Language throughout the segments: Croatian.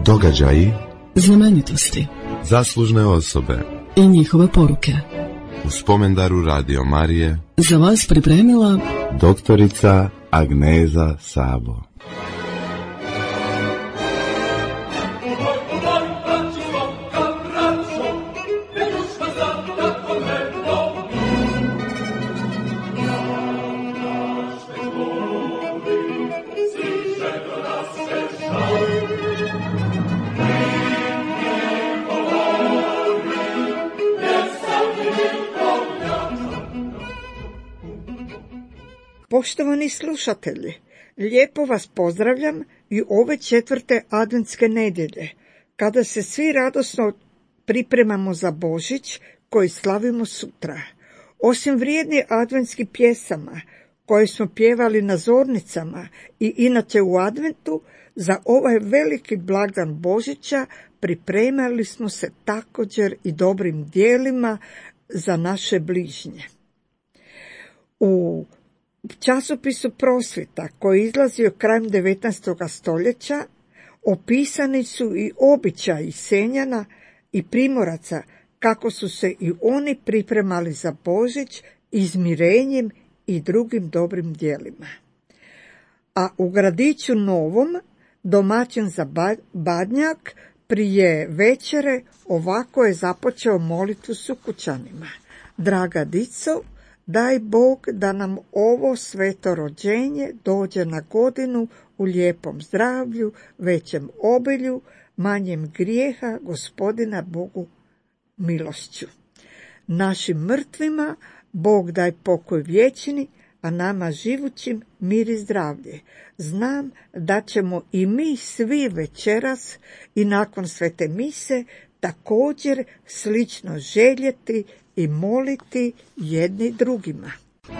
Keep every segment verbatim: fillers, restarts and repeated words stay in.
Događaji, znamenitosti, zaslužne osobe i njihove poruke. U spomendaru Radio Marije za vas pripremila doktorica Agneza Sabo. Poštovani slušatelji, lijepo vas pozdravljam i ove četvrte adventske nedjelje, kada se svi radosno pripremamo za Božić koji slavimo sutra. Osim vrijednih adventskih pjesama koje smo pjevali na zornicama i inače u adventu, za ovaj veliki blagdan Božića pripremali smo se također i dobrim djelima za naše bližnje. U časopisu Prosvjeta, koji je izlazio krajem devetnaestog stoljeća, opisani su i običaji Senjana i Primoraca, kako su se i oni pripremali za Božić izmirenjem i drugim dobrim djelima. A u gradiću Novom, domaćin za Badnjak, prije večere ovako je započeo molitvu s ukućanima. Draga dico, daj Bog da nam ovo sveto rođenje dođe na godinu u lijepom zdravlju, većem obilju, manjem grijeha, Gospodina Bogu milošću. Našim mrtvima Bog daj pokoj vječni, a nama živućim mir i zdravlje. Znam da ćemo i mi svi večeras i nakon svete mise također slično željeti i moliti jedni drugima.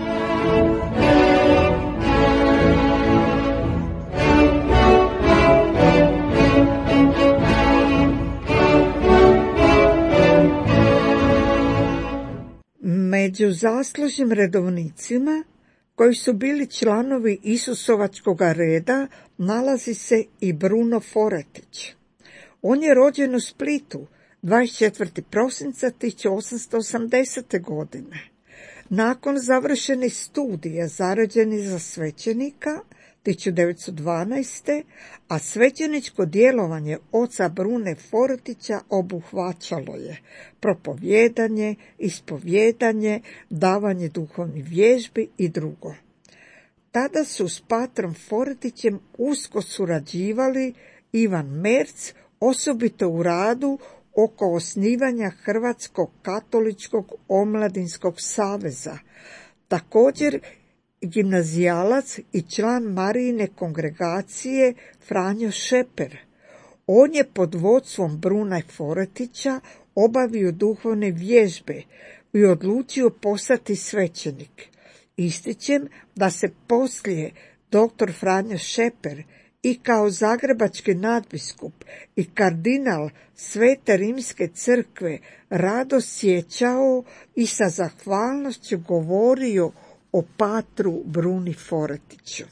Među zaslužnim redovnicima koji su bili članovi Isusovačkoga reda nalazi se i Bruno Foretić. On je rođen u Splitu dvadeset četvrtog prosinca tisuću osamsto osamdesete. godine. Nakon završenih studija zaređen je za svećenika tisuću devetsto dvanaeste. a svećeničko djelovanje oca Brune Foretića obuhvaćalo je propovijedanje, ispovjedanje, davanje duhovnih vježbi i drugo. Tada su s patrom Foretićem usko surađivali Ivan Merc, osobito u radu oko osnivanja Hrvatskog katoličkog omladinskog saveza, također gimnazijalac i član Marijine kongregacije Franjo Šeper. On je pod vodstvom Bruna Foretića obavio duhovne vježbe i odlučio postati svećenik. Ističem da se poslije doktor Franjo Šeper i kao zagrebački nadbiskup i kardinal Svete Rimske crkve rado sjećao i sa zahvalnošću govorio o patru Bruni Foretiću.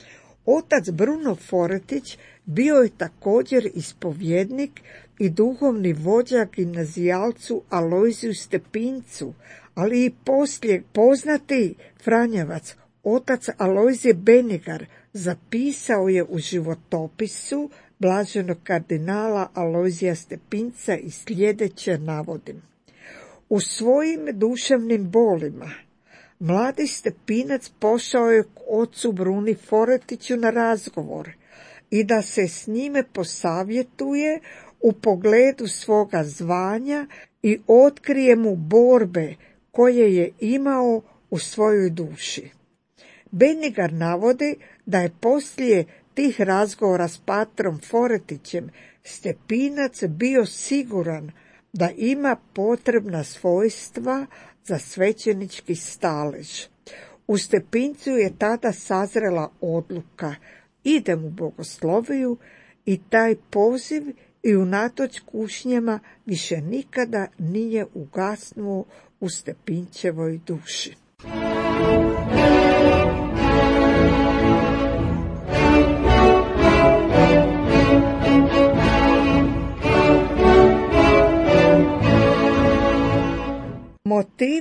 Otac Bruno Foretić bio je također ispovjednik i duhovni vođa gimnazijalcu Alojziju Stepincu, ali i poslije poznati Franjevac, otac Alojzije Benigar, zapisao je u životopisu blaženog kardinala Alojzija Stepinca i sljedeće navodim. U svojim duševnim bolima mladi Stepinac pošao je k ocu Bruni Foretiću na razgovor i da se s njime posavjetuje u pogledu svoga zvanja i otkrije mu borbe koje je imao u svojoj duši. Benigar navodi da je poslije tih razgovora s patrom Foretićem Stepinac bio siguran da ima potrebna svojstva za svećenički stalež. U Stepincu je tada sazrela odluka, idem u bogosloviju, i taj poziv i unatoč kušnjama više nikada nije ugasnuo u Stepinčevoj duši.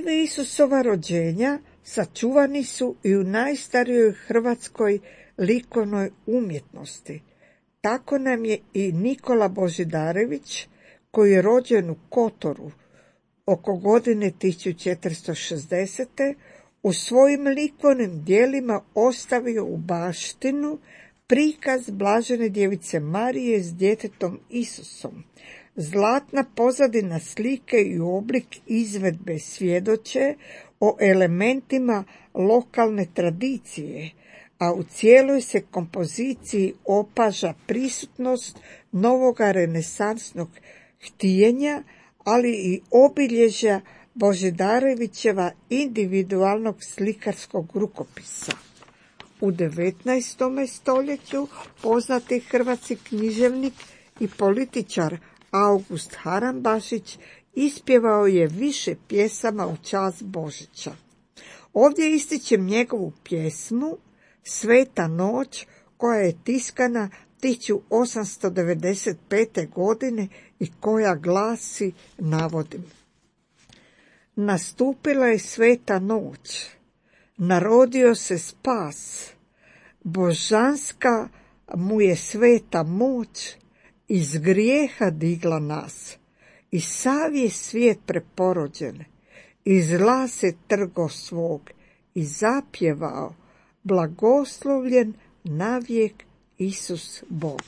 Motivi Isusova rođenja sačuvani su i u najstarijoj hrvatskoj likovnoj umjetnosti. Tako nam je i Nikola Božidarević, koji je rođen u Kotoru oko godine tisuću četiristo šezdesete. u svojim likovnim djelima ostavio u baštinu prikaz Blažene djevice Marije s djetetom Isusom. Zlatna pozadina slike i oblik izvedbe svjedoče o elementima lokalne tradicije, a u cijeloj se kompoziciji opaža prisutnost novoga renesansnog htijenja, ali i obilježja Božidarevićeva individualnog slikarskog rukopisa. U devetnaestom stoljeću poznati hrvatski književnik i političar August Harambašić ispjevao je više pjesama u čast Božića. Ovdje ističem njegovu pjesmu Sveta noć, koja je tiskana tisuću osamsto devedeset pete. godine i koja glasi, navodim: Nastupila je sveta noć, narodio se spas, božanska mu je sveta moć, iz grijeha digla nas, i sav je svijet preporođen, iz zla se trgo svog, i zapjevao, blagoslovljen navijek Isus Bog.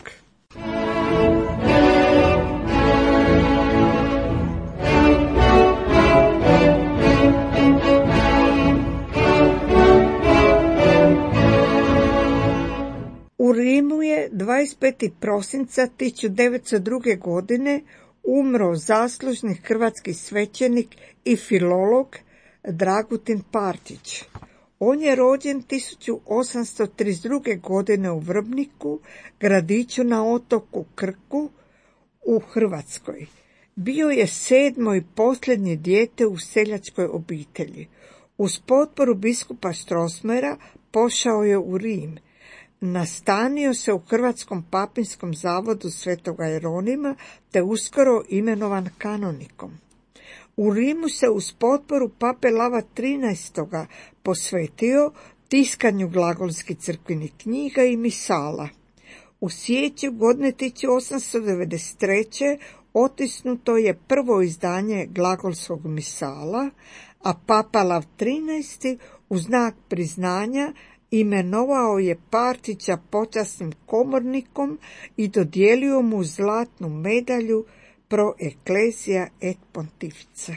U Rimu je dvadeset petog prosinca tisuću devetsto druge. godine umro zaslužni hrvatski svećenik i filolog Dragutin Partić. On je rođen tisuću osamsto trideset druge. godine u Vrbniku, gradiću na otoku Krku u Hrvatskoj. Bio je sedmo i posljednje dijete u seljačkoj obitelji. Uz potporu biskupa Strossmayera pošao je u Rim. Nastanio se u Hrvatskom papinskom zavodu Svetoga Jeronima, te uskoro imenovan kanonikom. U Rimu se uz potporu pape Lava trinaestog. posvetio tiskanju glagolskih crkvenih knjiga i misala. U siječnju godine tisuću osamsto devedeset treće. otisnuto je prvo izdanje glagolskog misala, a papa Lav trinaesti. u znak priznanja imenovao je Partića počasnim komornikom i dodijelio mu zlatnu medalju Pro Ecclesia et Pontifice.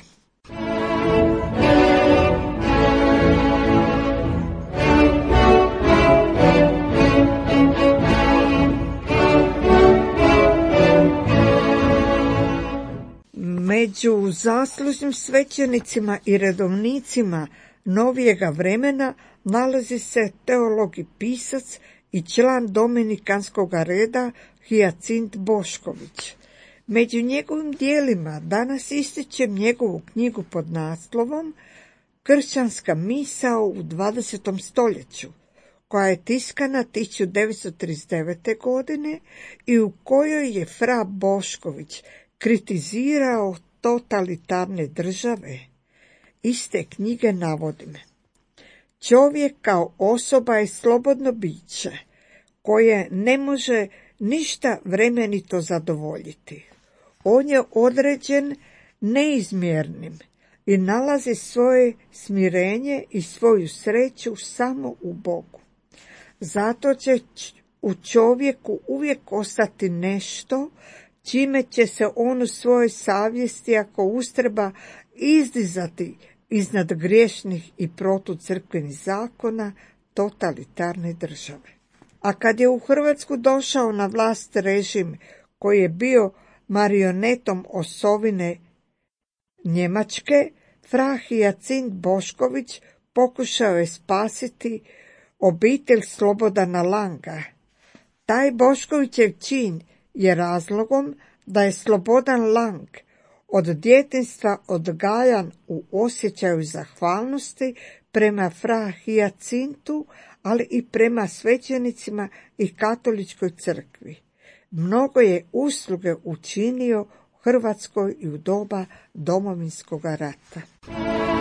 Među zaslužnim svećenicima i redovnicima novijega vremena nalazi se teolog i pisac i član dominikanskog reda Hijacint Bošković. Među njegovim dijelima danas ističem njegovu knjigu pod naslovom Kršćanska misao u dvadesetom stoljeću, koja je tiskana tisuću devetsto trideset devete. godine i u kojoj je fra Bošković kritizirao totalitarne države. Iste knjige navodim: Čovjek kao osoba je slobodno biće, koje ne može ništa vremenito zadovoljiti. On je određen neizmjernim i nalazi svoje smirenje i svoju sreću samo u Bogu. Zato će u čovjeku uvijek ostati nešto čime će se on u svojoj savjesti, ako ustreba, izdizati iznad griješnih i protucrkvenih zakona totalitarne države. A kad je u Hrvatsku došao na vlast režim koji je bio marionetom osovine Njemačke, fra Hijacint Bošković pokušao je spasiti obitelj Slobodana Langa. Taj Boškovićev čin je razlogom da je Slobodan Lang od djetinjstva odgajan u osjećaju zahvalnosti prema fra Hijacintu, ali i prema svećenicima i katoličkoj crkvi. Mnogo je usluge učinio Hrvatskoj i u doba Domovinskog rata.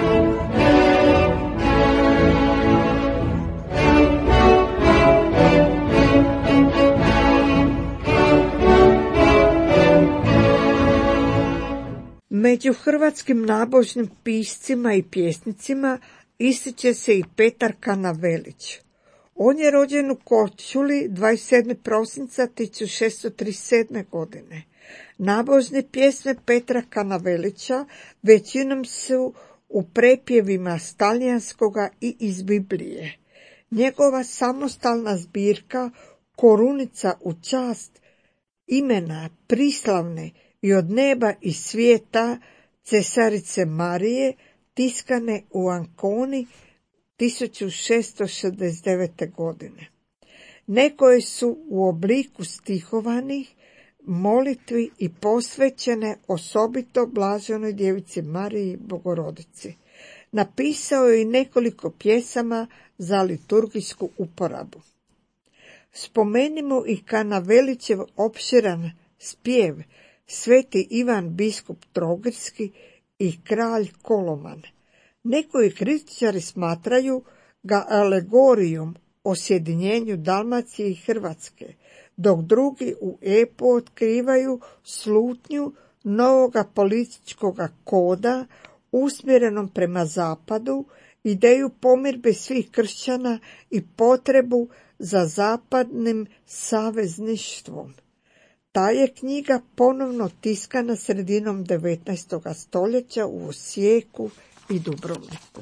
Među hrvatskim nabožnim piscima i pjesnicima ističe se i Petar Kanavelić. On je rođen u Korčuli dvadeset sedmog prosinca tisuću šesto trideset sedme. godine. Nabožne pjesme Petra Kanavelića većinom su u prepjevima s talijanskoga i iz Biblije. Njegova samostalna zbirka Korunica u čast imena prislavne i od neba i svijeta cesarice Marije, tiskane u Anconi tisuću šesto šezdeset devete. godine. Nekoje su u obliku stihovanih molitvi i posvećene osobito blaženoj djevici Mariji Bogorodici. Napisao je i nekoliko pjesama za liturgijsku uporabu. Spomenimo i Kanavelićev opširan spjev Sveti Ivan biskup Trogirski i kralj Koloman. Nekoji kritičari smatraju ga alegorijom o sjedinjenju Dalmacije i Hrvatske, dok drugi u epu otkrivaju slutnju novoga političkog koda usmjerenom prema zapadu, ideju pomirbe svih kršćana i potrebu za zapadnim savezništvom. Ta je knjiga ponovno tiskana sredinom devetnaestog stoljeća u Osijeku i Dubrovniku.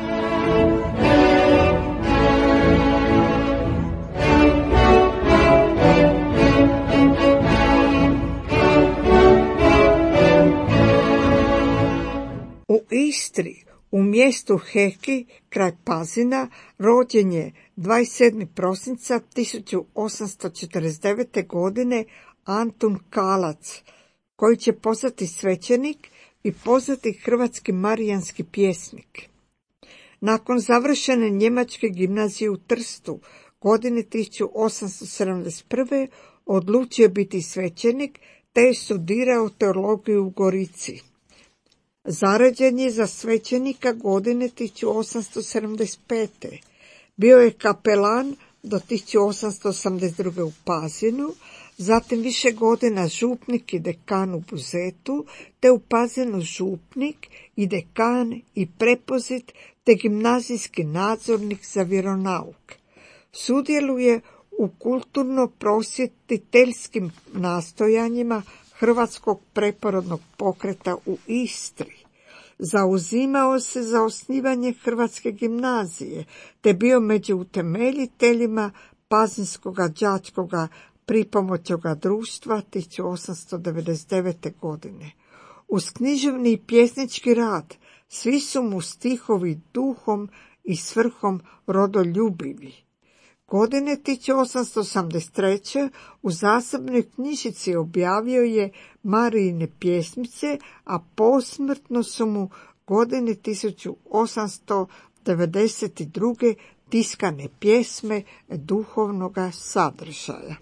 U Istri, u mjestu Heki, kraj Pazina, rođen je dvadeset sedmog prosinca tisuću osamsto četrdeset devete. godine Antun Kalac, koji će postati svećenik i poznati hrvatski marijanski pjesnik. Nakon završene njemačke gimnazije u Trstu godine tisuću osamsto sedamdeset prve. odlučio biti svećenik te je studirao teologiju u Gorici. Zaređen je za svećenika godine tisuću osamsto sedamdeset pete. Bio je kapelan do tisuću osamsto osamdeset druge. u Pazinu, zatim više godina župnik i dekan u Buzetu, te u Pazinu župnik i dekan i prepozit, te gimnazijski nadzornik za vjeronauk. Sudjeluje u kulturno-prosvjetiteljskim nastojanjima Hrvatskog preporodnog pokreta u Istri. Zauzimao se za osnivanje Hrvatske gimnazije, te bio među utemeljiteljima Pazinskoga đačkoga pripomoćoga društva tisuću osamsto devedeset devete. godine. Uz književni i pjesnički rad svi su mu stihovi duhom i svrhom rodoljubivi. Godine tisuću osamsto osamdeset treće. u zasebnoj knjižici objavio je Marijine pjesmice, a posmrtno su mu godine tisuću osamsto devedeset druge. tiskane pjesme duhovnoga sadržaja.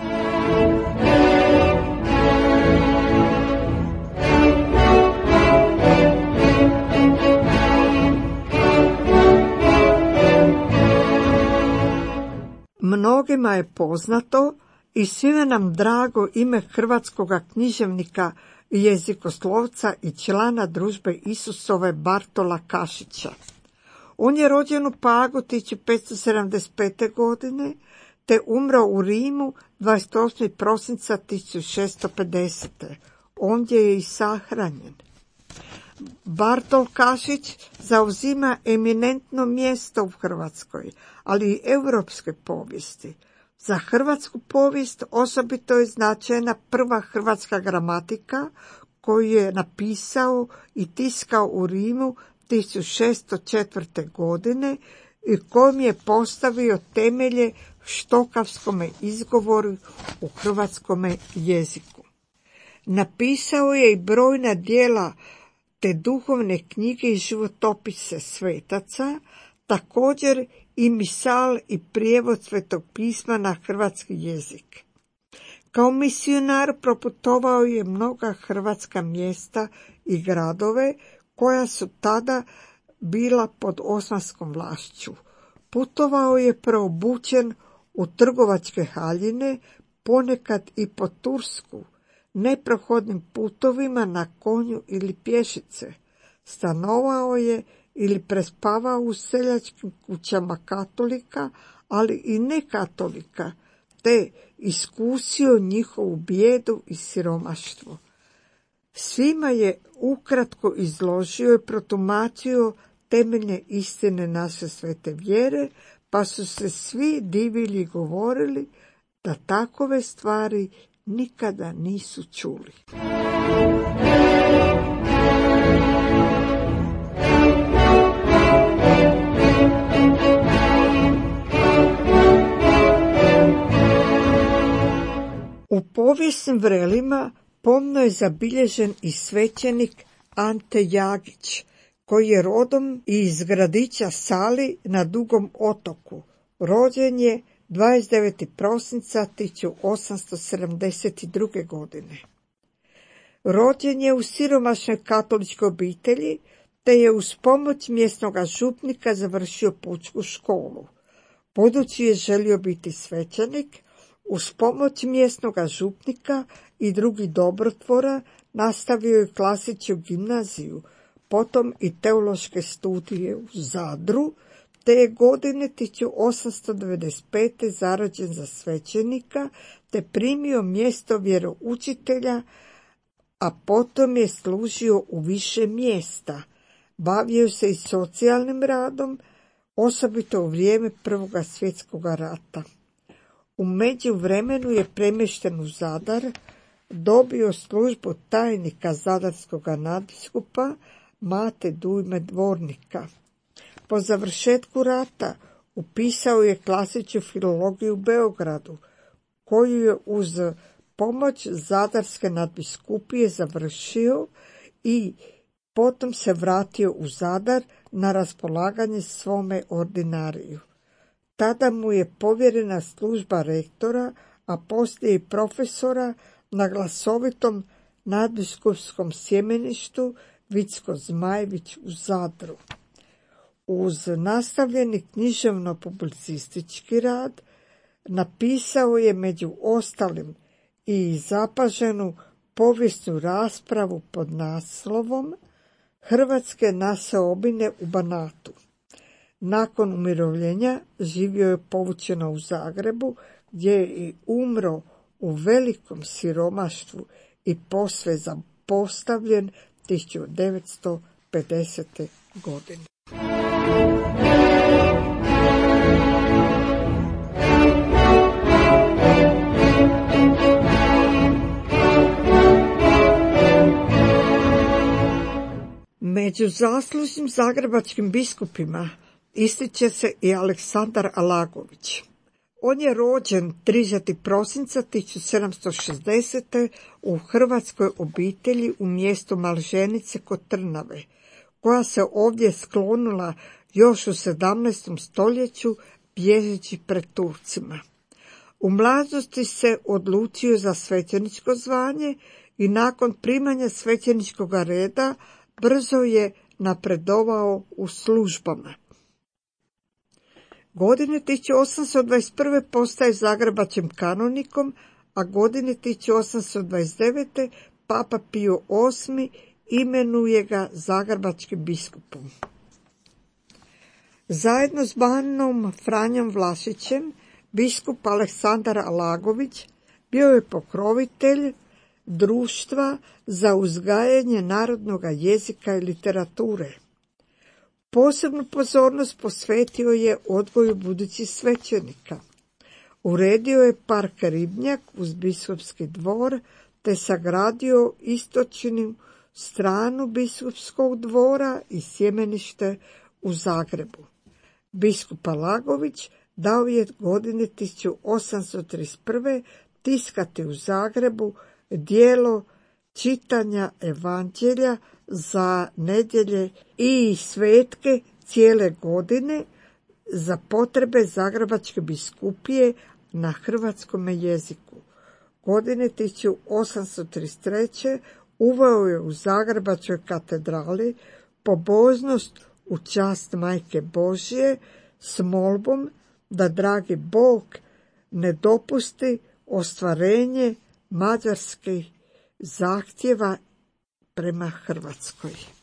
Mnogima je poznato i svima nam drago ime hrvatskoga književnika i jezikoslovca i člana družbe Isusove Bartola Kašića. On je rođen u Pagu tisuću petsto sedamdeset pete. godine, te umro u Rimu dvadeset osmog prosinca tisuću šesto pedesete. Ondje je i sahranjen. Bartol Kašić zauzima eminentno mjesto u hrvatskoj, ali i europskoj povijesti. Za hrvatsku povijest osobito je značajna prva hrvatska gramatika koju je napisao i tiskao u Rimu tisuću šesto četvrte. godine i kojom je postavio temelje štokavskome izgovoru u hrvatskome jeziku. Napisao je i brojna djela te duhovne knjige i životopise svetaca, također i misal i prijevod Svetog pisma na hrvatski jezik. Kao misionar proputovao je mnoga hrvatska mjesta i gradove koja su tada bila pod osmanskom vlašću. Putovao je preobučen u trgovačke haljine, ponekad i po Tursku, neprohodnim putovima na konju ili pješice. Stanovao je ili prespavao u seljačkim kućama katolika, ali i nekatolika, te iskusio njihovu bijedu i siromaštvo. Svima je ukratko izložio i protumačio temeljne istine naše svete vjere, pa su se svi divili i govorili da takove stvari nikada nisu čuli. U povijesnim vrelima pomno je zabilježen i svećenik Ante Jagić, koji je rodom iz gradića Sali na Dugom otoku. Rođen je dvadeset devetog prosinca tisuću osamsto sedamdeset druge. godine. Rođen je u siromašnoj katoličkoj obitelji, te je uz pomoć mjesnog župnika završio pučku školu. Budući je želio biti svećenik, uz pomoć mjesnog župnika i drugih dobrotvora nastavio je klasičnu gimnaziju, potom i teološke studije u Zadru, te je godine tisuću osamsto devedeset pete. zarađen za svećenika, te primio mjesto vjeroučitelja, a potom je služio u više mjesta. Bavio se i socijalnim radom, osobito u vrijeme Prvoga svjetskog rata. U međuvremenu je premješten u Zadar, dobio službu tajnika zadarskog nadbiskupa Mate Dujme Dvornika. Po završetku rata upisao je klasičnu filologiju u Beogradu, koju je uz pomoć zadarske nadbiskupije završio i potom se vratio u Zadar na raspolaganje svome ordinariju. Tada mu je povjerena služba rektora, a poslije i profesora na glasovitom nadbiskupskom sjemeništu Vicko-Zmajević u Zadru. Uz nastavljeni književno-publicistički rad napisao je među ostalim i zapaženu povijesnu raspravu pod naslovom Hrvatske naseobine u Banatu. Nakon umirovljenja živio je povučeno u Zagrebu, gdje je i umro u velikom siromaštvu i posve zapostavljen tisuću devetsto pedesete. godine. Među zaslužnim zagrebačkim biskupima ističe se i Aleksandar Alagović. On je rođen tridesetog prosinca tisuću sedamsto šezdesete. u hrvatskoj obitelji u mjestu Malženice kod Trnave, koja se ovdje sklonila još u sedamnaestom stoljeću bježeći pred Turcima. U mladosti se odlučio za svećeničko zvanje i nakon primanja svećeničkog reda brzo je napredovao u službama. Godine tisuću osamsto dvadeset prve. postaje zagrebačkim kanonikom, a godine tisuću osamsto dvadeset devete. Papa Pio osmi. imenuje ga zagrebačkim biskupom. Zajedno s banom Franjom Vlašićem, biskup Aleksandar Alagović bio je pokrovitelj društva za uzgajanje narodnog jezika i literature. Posebnu pozornost posvetio je odgoju budućih svećenika. Uredio je park Ribnjak uz biskupski dvor, te sagradio istočnu stranu biskupskog dvora i sjemenište u Zagrebu. Biskup Alagović dao je godine tisuću osamsto trideset prve. tiskati u Zagrebu dijelo čitanja evanđelja za nedjelje i svetke cijele godine za potrebe Zagrebačke biskupije na hrvatskom jeziku. Godine tisuću osamsto trideset treće. uveo je u Zagrebačkoj katedrali pobožnost u čast Majke Božje s molbom da dragi Bog ne dopusti ostvarenje mađarskih zahtjeva prema Hrvatskoj.